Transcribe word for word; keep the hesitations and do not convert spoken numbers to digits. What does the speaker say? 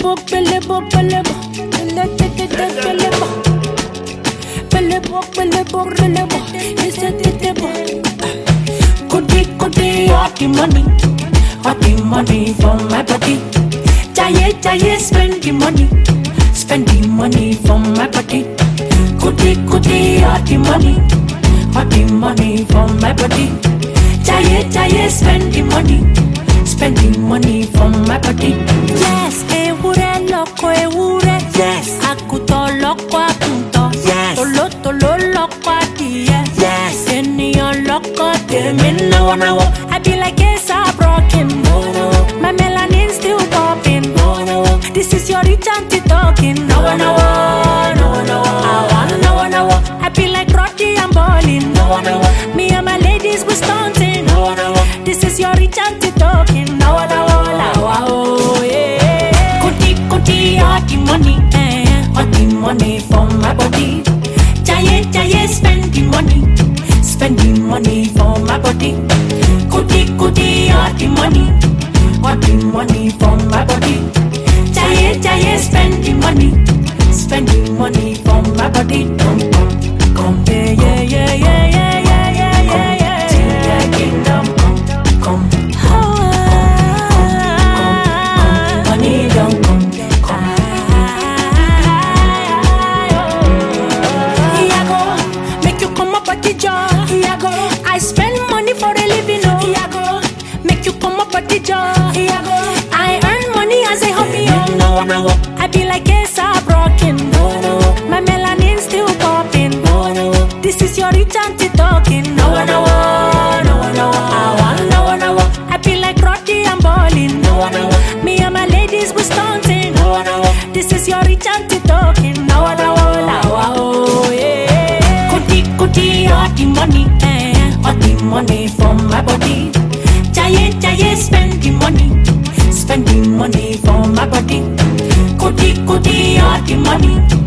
Pelebo, pelebo, pelebo, pelebo, pelebo, pelebo, pelebo, it's a debo. Goody, goody, all the money, all the money for my body. Jaye, jaye, spend the money, spend the money for my body. Goody, goody, all the money, all the money for my body. Jaye, jaye, spend the money, spend the money for my body. Yes, ewure loko ewure. Yes, Akuto loko akunto. Yes. Tolo tolo loko adie. yes, Eniyan loko Temi temi. nawo nawo, I be like it's a broken. My melanin still popping. This is your rich auntie talking. No one know, no one know. I wanna know, know. I be like Rocky and balling. Me and my ladies we stunting. This is your rich auntie talking. No one know, oh yeah. Kuti kuti all the money, eh? All the money for my body. Jaye jaye spend the money, spend the money for my body. Kuti kuti all the money, all the money for my body. Jaye jaye spend the money, spend the money for my body. Come come come, yeah yeah yeah yeah yeah yeah yeah yeah yeah. Till the kingdom come come. Money don't come come. Here go, make you come up at the jar. Here go, I spend money for a living. Oh, here go, make you come up at the jar. Here go, I earn money as a hobby. Oh, nawo nawo, I be like it's a broken. My melanin still popping. This is your rich auntie talking. No one know, no one know. I wanna know, know. I be like Rocky and balling. Me and my ladies we stunting. This is your rich auntie talking. No one know, oh yeah. Kuti kuti all the money, eh? All the money for my body. Jaye jaye spend the money, spend the money for my body. Kuti kuti all the money.